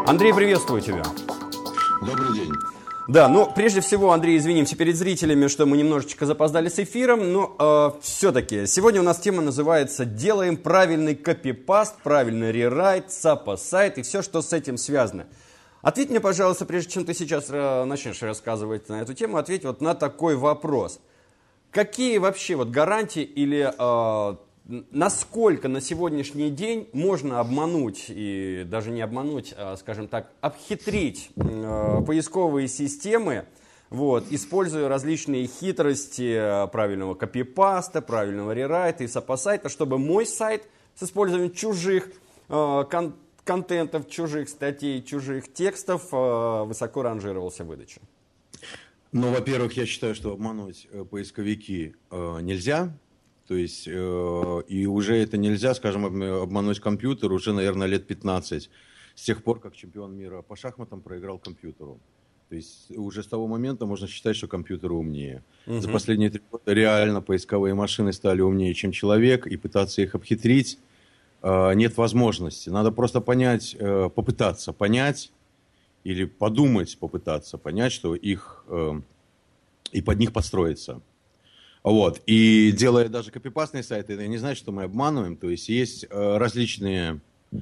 Андрей, приветствую тебя. Добрый день. Да, ну, прежде всего, Андрей, извинимся перед зрителями, что мы немножечко запоздали с эфиром, но все-таки сегодня у нас тема называется «Делаем правильный копипаст, правильный рерайт, саппо-сайт и все, что с этим связано». Ответь мне, пожалуйста, прежде чем ты сейчас начнешь рассказывать на эту тему, ответь вот на такой вопрос. Какие вообще вот гарантии или насколько на сегодняшний день можно обмануть, и даже не обмануть, а, скажем так, обхитрить поисковые системы, вот, используя различные хитрости правильного копипаста, правильного рерайта и саппо-сайта, чтобы мой сайт с использованием чужих контентов, чужих статей, чужих текстов высоко ранжировался в выдаче? Ну, во-первых, я считаю, что обмануть поисковики нельзя. То есть, и уже это нельзя, скажем, обмануть компьютер уже, наверное, лет 15. С тех пор, как чемпион мира по шахматам проиграл компьютеру. То есть, уже с того момента можно считать, что компьютеры умнее. За последние 3 года реально поисковые машины стали умнее, чем человек, и пытаться их обхитрить нет возможности. Надо просто понять, попытаться понять, или подумать, попытаться понять, что их, и под них подстроиться. Вот. И делая даже копипастные сайты, это не значит, что мы обманываем. То есть, есть различные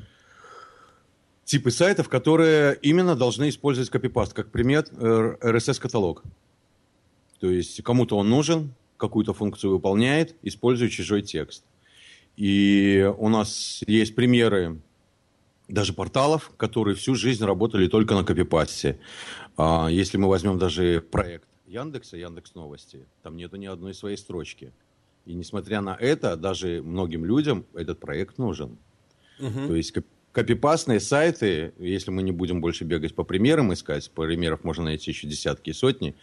типы сайтов, которые именно должны использовать копипаст. Как пример, RSS-каталог. То есть, кому-то он нужен, какую-то функцию выполняет, используя чужой текст. И у нас есть примеры даже порталов, которые всю жизнь работали только на копипасте. Если мы возьмем даже проект Яндекса, Яндекс.Новости, там нету ни одной своей строчки. И несмотря на это, даже многим людям этот проект нужен. То есть копипастные сайты, если мы не будем больше бегать по примерам искать, примеров можно найти еще десятки и сотни,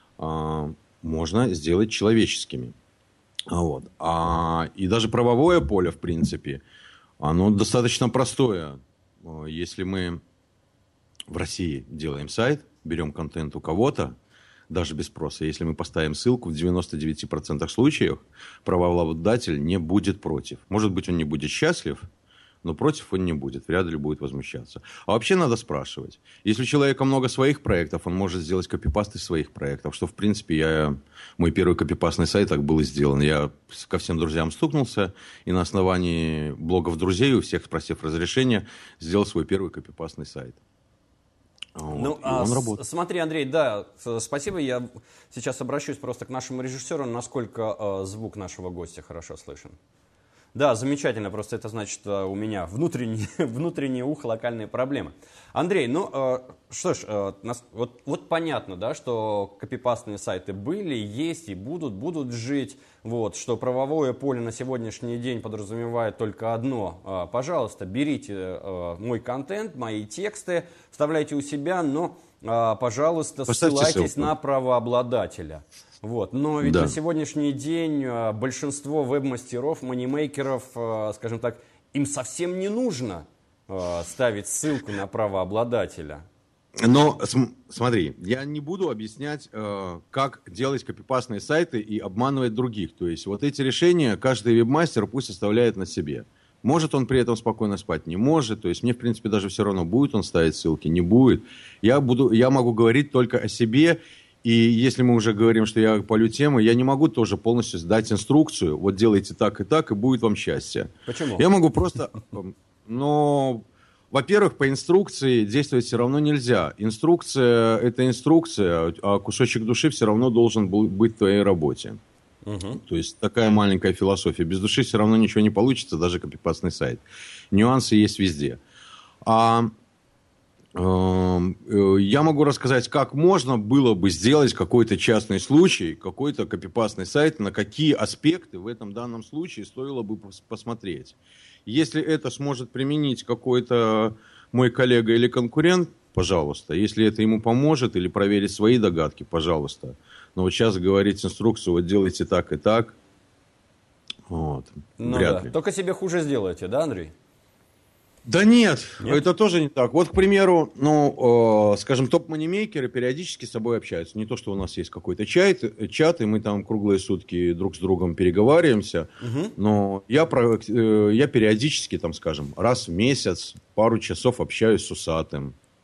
можно сделать человеческими. Вот. И даже правовое поле, в принципе, оно достаточно простое. Если мы в России делаем сайт, берем контент у кого-то, даже без спроса, если мы поставим ссылку, в 99% случаев правообладатель не будет против. Может быть, он не будет счастлив, но против он не будет, вряд ли будет возмущаться. А вообще надо спрашивать. Если у человека много своих проектов, он может сделать копипаст из своих проектов, что, в принципе, мой первый копипастный сайт так был и сделан. Я ко всем друзьям стукнулся, и на основании блогов друзей, у всех спросив разрешения, сделал свой первый копипастный сайт. Вот. Ну, смотри, Андрей, да, спасибо. Я сейчас обращусь просто к нашему режиссеру, насколько звук нашего гостя хорошо слышен. Да, замечательно, просто это значит, у меня внутреннее ухо, локальные проблемы. Андрей, ну что ж, вот понятно, да, что копипастные сайты были, есть и будут жить, вот, что правовое поле на сегодняшний день подразумевает только одно. Пожалуйста, берите мой контент, мои тексты, вставляйте у себя, но, пожалуйста, ссылайтесь на правообладателя. Вот. Но ведь на сегодняшний день большинство веб-мастеров, манимейкеров, скажем так, им совсем не нужно ставить ссылку на правообладателя. Но смотри, я не буду объяснять, как делать копипастные сайты и обманывать других. То есть вот эти решения каждый веб-мастер пусть оставляет на себе. Может он при этом спокойно спать, не может. То есть мне, в принципе, даже все равно, будет он ставить ссылки, не будет. Я могу говорить только о себе. И если мы уже говорим, что я полю темы, я не могу тоже полностью дать инструкцию. Вот делайте так, и будет вам счастье. Почему? Я могу просто... Но, во-первых, по инструкции действовать все равно нельзя. Инструкция – это инструкция, а кусочек души все равно должен быть в твоей работе. То есть такая маленькая философия. Без души все равно ничего не получится, даже копипастный сайт. Нюансы есть везде. Я могу рассказать, как можно было бы сделать какой-то частный случай, какой-то копипастный сайт, на какие аспекты в этом данном случае стоило бы посмотреть. Если это сможет применить какой-то мой коллега или конкурент, пожалуйста. Если это ему поможет или проверить свои догадки, пожалуйста. Но вот сейчас говорить инструкцию, вот делайте так и так, вот, вряд ли. Только себе хуже сделаете, да, Андрей? Да нет, это тоже не так. Вот, к примеру, скажем, топ-манимейкеры периодически с собой общаются. Не то, что у нас есть какой-то чат, и мы там круглые сутки друг с другом переговариваемся, но я периодически, там, скажем, раз в месяц, пару часов общаюсь с Усатым.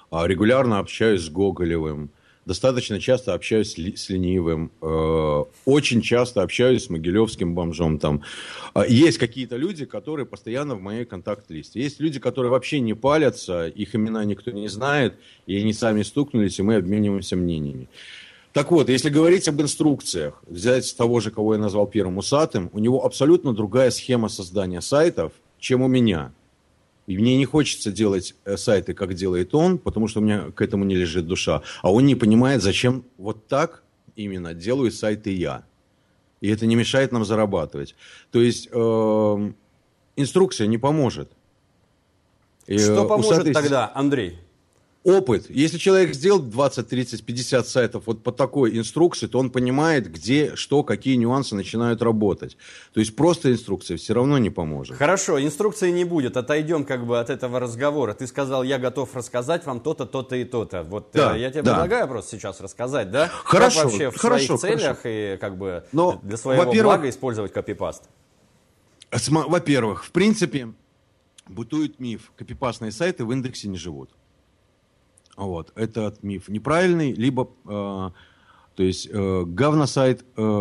регулярно общаюсь с Гоголевым, достаточно часто общаюсь с Ленивым, очень часто общаюсь с Могилевским бомжом. Там. Есть какие-то люди, которые постоянно в моей контакт-листе. Есть люди, которые вообще не палятся, их имена никто не знает, и они сами стукнулись, и мы обмениваемся мнениями. Так вот, если говорить об инструкциях, взять того же, кого я назвал первым усатым, у него абсолютно другая схема создания сайтов, чем у меня. И мне не хочется делать сайты, как делает он, потому что у меня к этому не лежит душа. А он не понимает, зачем вот так именно делаю сайты я. И это не мешает нам зарабатывать. То есть инструкция не поможет. Что поможет тогда, Андрей? Опыт. Если человек сделал 20, 30, 50 сайтов вот по такой инструкции, то он понимает, где, что, какие нюансы начинают работать. То есть просто инструкция все равно не поможет. Хорошо, инструкции не будет. Отойдем как бы от этого разговора. Ты сказал, я готов рассказать вам то-то, то-то и то-то. Вот да, я тебе предлагаю просто сейчас рассказать, да? Хорошо. Как вообще в своих целях и как бы но, для своего блага использовать копипаст? Во-первых, в принципе, бытует миф. Копипастные сайты в индексе не живут. Вот. Этот миф неправильный, либо говносайт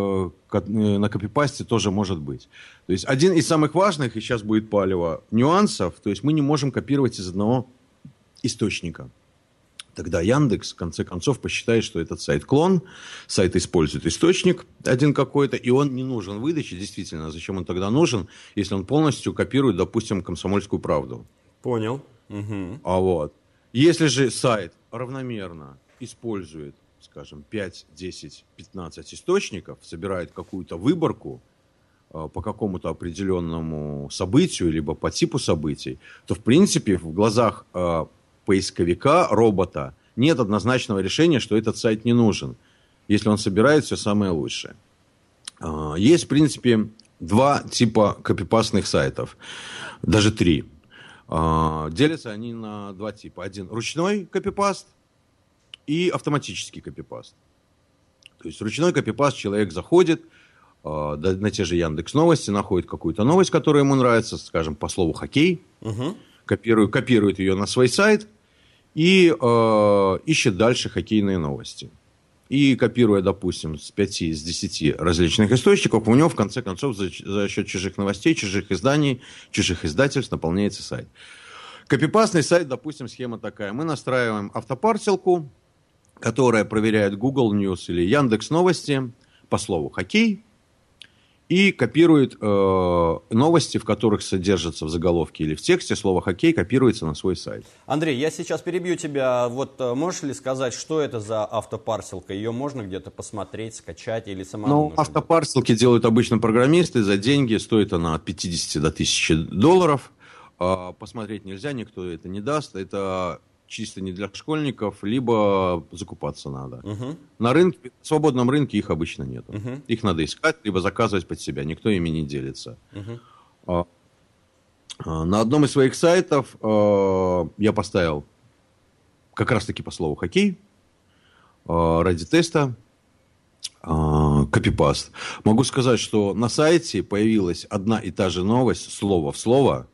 на копипасте тоже может быть. То есть один из самых важных, и сейчас будет палево, нюансов, то есть мы не можем копировать из одного источника. Тогда Яндекс, в конце концов, посчитает, что этот сайт клон, сайт использует источник один какой-то, и он не нужен выдаче. Действительно, зачем он тогда нужен, если он полностью копирует, допустим, «Комсомольскую правду». Понял. Угу. Если же сайт равномерно использует, скажем, 5, 10, 15 источников, собирает какую-то выборку по какому-то определенному событию, либо по типу событий, то, в принципе, в глазах поисковика, робота, нет однозначного решения, что этот сайт не нужен, если он собирает все самое лучшее. Есть, в принципе, два типа копипастных сайтов, даже три. Делятся они на два типа. Один ручной копипаст и автоматический копипаст. То есть ручной копипаст, человек заходит на те же Яндекс.Новости, находит какую-то новость, которая ему нравится, скажем, по слову «хоккей», копирует ее на свой сайт и ищет дальше хоккейные новости. И копируя, допустим, с 5, с 10 различных источников, у него, в конце концов, за счет чужих новостей, чужих изданий, чужих издательств наполняется сайт. Копипастный сайт, допустим, схема такая. Мы настраиваем автопарсилку, которая проверяет Google News или Яндекс.Новости по слову «хоккей», и копирует новости, в которых содержится в заголовке или в тексте слово «хоккей», копируется на свой сайт. Андрей, я сейчас перебью тебя. Вот можешь ли сказать, что это за автопарсилка? Ее можно где-то посмотреть, скачать или самому? Автопарсилки делают обычно программисты за деньги. Стоит она от 50 до $1000. Посмотреть нельзя, никто это не даст. Это чисто не для школьников, либо закупаться надо. На рынке, в свободном рынке их обычно нет. Их надо искать, либо заказывать под себя. Никто ими не делится. На одном из своих сайтов я поставил как раз-таки по слову «хоккей» ради теста копипаст. Могу сказать, что на сайте появилась одна и та же новость, слово в слово,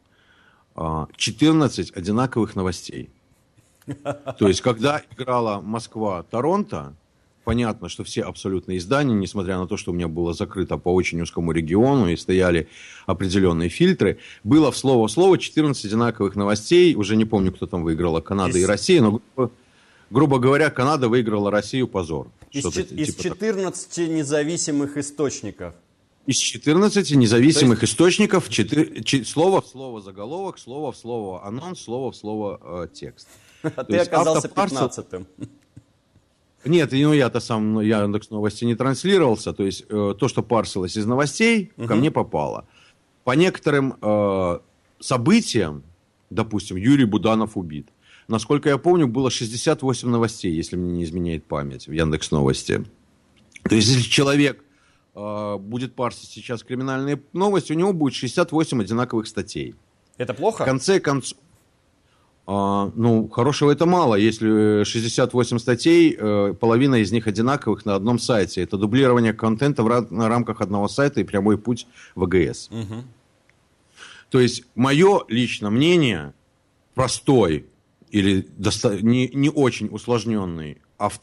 14 одинаковых новостей. То есть, когда играла Москва-Торонто, понятно, что все абсолютно издания, несмотря на то, что у меня было закрыто по очень узкому региону и стояли определенные фильтры, было в слово в слово 14 одинаковых новостей. Уже не помню, кто там выиграла, Канада и Россия, но, грубо говоря, Канада выиграла Россию позор. Из 14 независимых источников. Из 14 независимых источников слово в слово заголовок, слово в слово анонс, слово в слово текст. А ты оказался 15-м. Нет, я-то сам Яндекс.Новости не транслировался. То есть то, что парсилось из новостей, ко мне попало. По некоторым событиям, допустим, Юрий Буданов убит. Насколько я помню, было 68 новостей, если мне не изменяет память, в Яндекс.Новости. То есть если человек будет парсить сейчас криминальные новости, у него будет 68 одинаковых статей. Это плохо? В конце концов, хорошего это мало. Если 68 статей, половина из них одинаковых на одном сайте. Это дублирование контента в рамках одного сайта и прямой путь в АГС. То есть, мое личное мнение, простой или не очень усложненное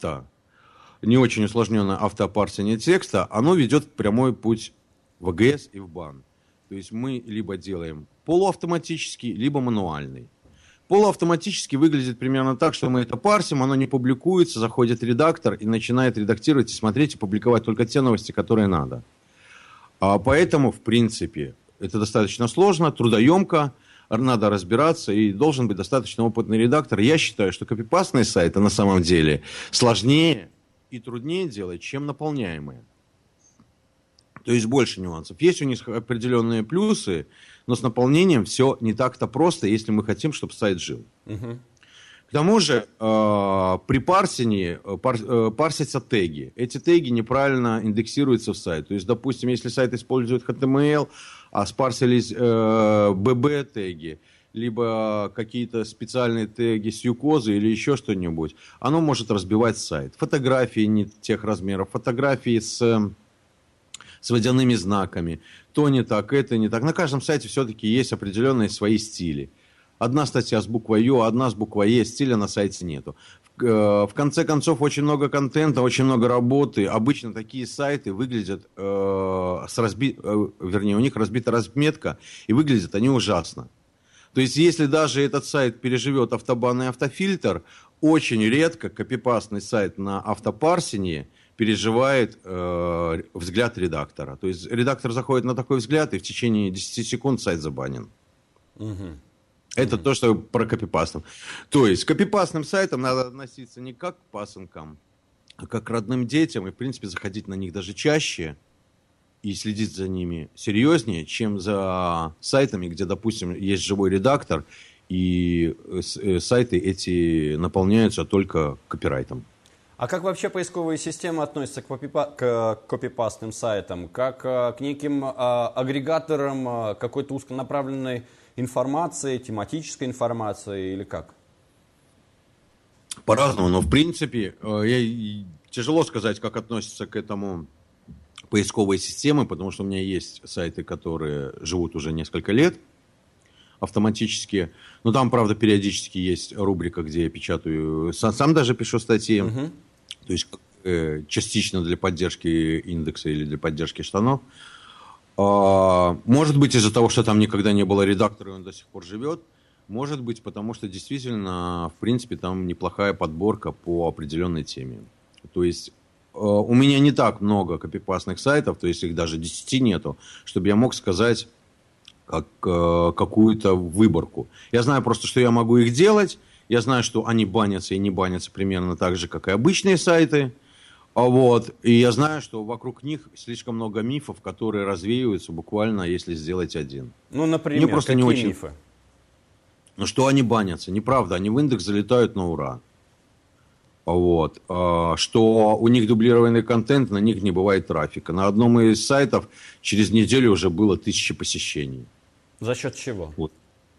автопарсение текста, оно ведет прямой путь в АГС и в бан. То есть мы либо делаем полуавтоматический, либо мануальный. Полуавтоматически выглядит примерно так, что мы это парсим, оно не публикуется, заходит редактор и начинает редактировать и смотреть, и публиковать только те новости, которые надо. Поэтому, в принципе, это достаточно сложно, трудоемко, надо разбираться, и должен быть достаточно опытный редактор. Я считаю, что копипастные сайты на самом деле сложнее и труднее делать, чем наполняемые. То есть больше нюансов. Есть у них определенные плюсы, но с наполнением все не так-то просто, если мы хотим, чтобы сайт жил. К тому же при парсении парсятся теги. Эти теги неправильно индексируются в сайт. То есть, допустим, если сайт использует HTML, а спарсились BB-теги, либо какие-то специальные теги с юкозы или еще что-нибудь, оно может разбивать сайт. Фотографии не тех размеров, фотографии с водяными знаками. То не так, это не так. На каждом сайте все-таки есть определенные свои стили. Одна статья с буквой Ё, одна с буквой Е, стиля на сайте нету. В конце концов, очень много контента, очень много работы. Обычно такие сайты выглядят у них разбита разметка, и выглядят они ужасно. То есть, если даже этот сайт переживет автобан и автофильтр, очень редко копипастный сайт на автопарсении переживает взгляд редактора. То есть, редактор заходит на такой взгляд, и в течение 10 секунд сайт забанен. Это то, что про копипастом. То есть, к копипастным сайтам надо относиться не как к пасынкам, а как к родным детям, и, в принципе, заходить на них даже чаще и следить за ними серьезнее, чем за сайтами, где, допустим, есть живой редактор, и сайты эти наполняются только копирайтом. А как вообще поисковые системы относятся к копипастным сайтам? Как к неким агрегаторам какой-то узконаправленной информации, тематической информации или как? По-разному, но в принципе тяжело сказать, как относятся к этому поисковые системы, потому что у меня есть сайты, которые живут уже несколько лет автоматически. Но там, правда, периодически есть рубрика, где я печатаю, сам даже пишу статьи, то есть частично для поддержки индекса или для поддержки штанов. Может быть, из-за того, что там никогда не было редактора, и он до сих пор живет. Может быть, потому что действительно, в принципе, там неплохая подборка по определенной теме. То есть у меня не так много копипастных сайтов, то есть их даже 10 нету, чтобы я мог сказать какую-то выборку. Я знаю просто, что я могу их делать. Я знаю, что они банятся и не банятся примерно так же, как и обычные сайты. Вот. И я знаю, что вокруг них слишком много мифов, которые развеиваются буквально, если сделать один. Ну, например, мне просто какие не очень... мифы? Ну, что они банятся. Неправда, они в индекс залетают на ура. Вот. Что у них дублированный контент, на них не бывает трафика. На одном из сайтов через неделю уже было 1000 посещений. За счет чего? Вот.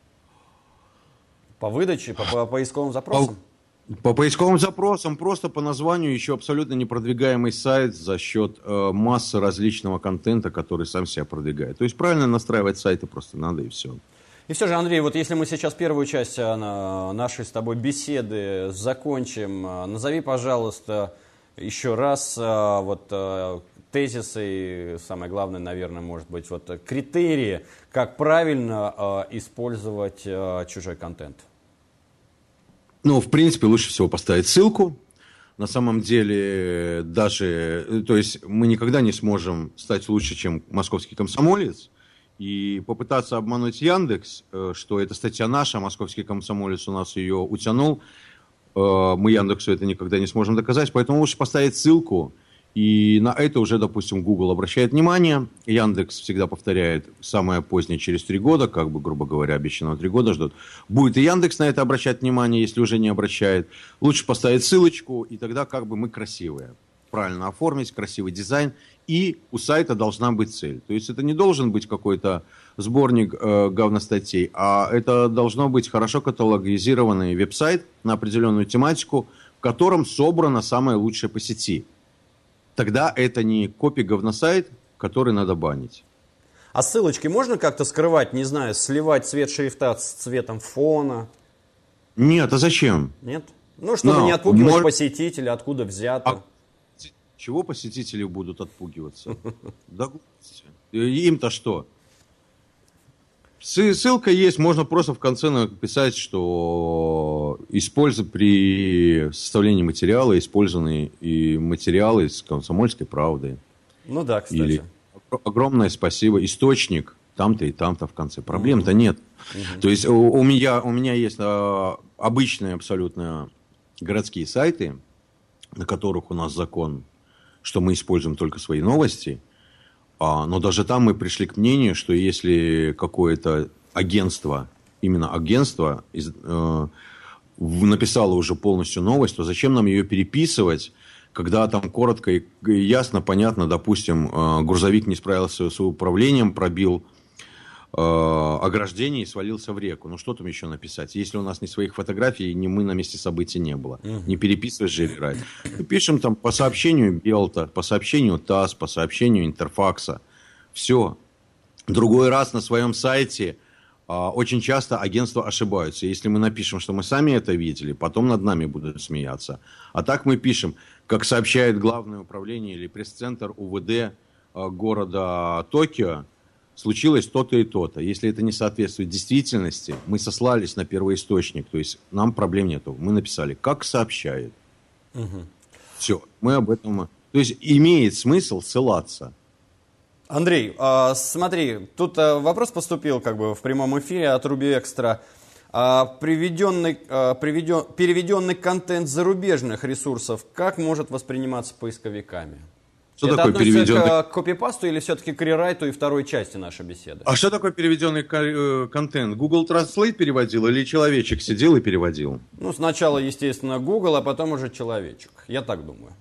По выдаче, по поисковым запросам? По поисковым запросам, просто по названию еще абсолютно непродвигаемый сайт за счет массы различного контента, который сам себя продвигает. То есть правильно настраивать сайты просто надо, и все. И все же, Андрей, вот если мы сейчас первую часть нашей с тобой беседы закончим, назови, пожалуйста, еще раз тезисы, и самое главное, наверное, может быть, критерии, как правильно использовать чужой контент. Ну, в принципе, лучше всего поставить ссылку. На самом деле, то есть мы никогда не сможем стать лучше, чем «Московский комсомолец», и попытаться обмануть Яндекс, что эта статья наша, «Московский комсомолец» у нас ее утянул, мы Яндексу это никогда не сможем доказать, поэтому лучше поставить ссылку. И на это уже, допустим, Google обращает внимание. Яндекс всегда повторяет самое позднее через 3 года, как бы, грубо говоря, обещанного 3 года ждут. Будет и Яндекс на это обращать внимание, если уже не обращает. Лучше поставить ссылочку, и тогда как бы мы красивые. Правильно оформить, красивый дизайн. И у сайта должна быть цель. То есть это не должен быть какой-то сборник говностатей, а это должно быть хорошо каталогизированный веб-сайт на определенную тематику, в котором собрано самое лучшее по сети. Тогда это не копи-говносайт, который надо банить. А ссылочки можно как-то скрывать, не знаю, сливать цвет шрифта с цветом фона? Нет, а зачем? Нет? Ну, чтобы не отпугивать посетителя, откуда взято. Чего посетители будут отпугиваться? Да глупости. Им-то что? Ссылка есть, можно просто в конце написать, что при составлении материала использованы и материалы с «Комсомольской правды». Ну да, кстати. Или огромное спасибо. Источник там-то и там-то в конце. Проблем-то нет. То есть у меня есть обычные абсолютно городские сайты, на которых у нас закон, что мы используем только свои новости. Но даже там мы пришли к мнению, что если какое-то агентство, именно агентство, написало уже полностью новость, то зачем нам ее переписывать, когда там коротко и ясно, понятно, допустим, грузовик не справился с управлением, пробил ограждение и свалился в реку. Ну, что там еще написать? Если у нас ни своих фотографий, ни мы на месте событий не было. Не переписываешь же рерайт. Мы пишем там по сообщению Белта, по сообщению ТАСС, по сообщению Интерфакса. Все. Другой раз на своем сайте очень часто агентства ошибаются. Если мы напишем, что мы сами это видели, потом над нами будут смеяться. А так мы пишем, как сообщает Главное управление или пресс-центр УВД города Токио, случилось то-то и то-то. Если это не соответствует действительности, мы сослались на первоисточник. То есть нам проблем нету. Мы написали, как сообщает. Все. Мы об этом... То есть имеет смысл ссылаться. Андрей, смотри, тут вопрос поступил как бы в прямом эфире от Руби Экстра. Переведенный контент с зарубежных ресурсов как может восприниматься поисковиками? Что это такое относится переведенный... к копипасту или все-таки к рерайту и второй части нашей беседы? А что такое переведенный контент? Google Translate переводил или человечек сидел и переводил? Ну, сначала, естественно, Google, а потом уже человечек. Я так думаю.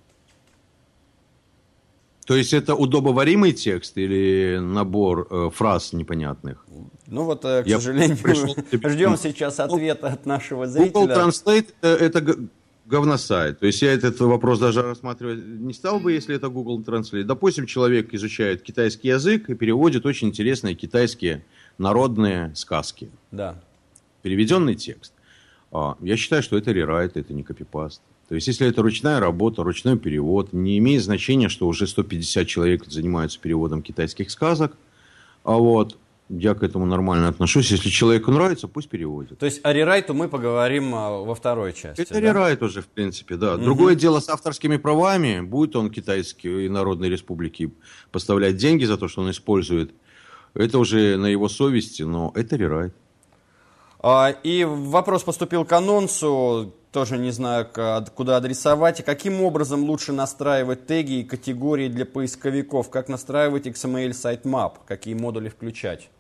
То есть это удобоваримый текст или набор фраз непонятных? Ну вот, к сожалению, ждем сейчас ответа от нашего зрителя. Google Translate это говносайт. То есть я этот вопрос даже рассматривать не стал бы, если это Google Translate. Допустим, человек изучает китайский язык и переводит очень интересные китайские народные сказки. Да. Переведенный текст. Я считаю, что это рерайт, это не копипаст. То есть, если это ручная работа, ручной перевод, не имеет значения, что уже 150 человек занимаются переводом китайских сказок. Я к этому нормально отношусь. Если человеку нравится, пусть переводит. То есть о рерайту мы поговорим во второй части. Это рерайт уже, в принципе, да. Другое дело с авторскими правами. Будет он Китайской Народной Республике поставлять деньги за то, что он использует. Это уже на его совести, но это рерайт. И вопрос поступил к анонсу. Тоже не знаю, куда адресовать. Каким образом лучше настраивать теги и категории для поисковиков? Как настраивать XML sitemap? Какие модули включать?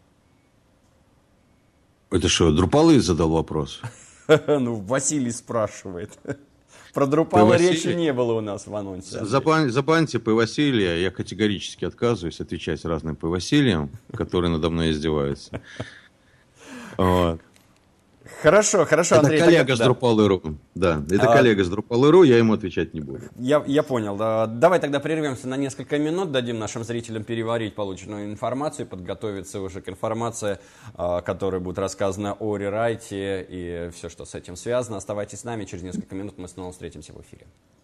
Это что, Друпалы задал вопрос? Ну, Василий спрашивает. Про Друпала речи не было у нас в анонсе. Забаньте П. Василия. Я категорически отказываюсь отвечать разным П. Василиям, которые надо мной издеваются. Хорошо, Андрей. Это коллега с Drupal.ru. Да, это коллега с Drupal.ru, я ему отвечать не буду. Я понял. Давай тогда прервемся на несколько минут, дадим нашим зрителям переварить полученную информацию, подготовиться уже к информации, которая будет рассказана о рерайте и все, что с этим связано. Оставайтесь с нами, через несколько минут мы снова встретимся в эфире.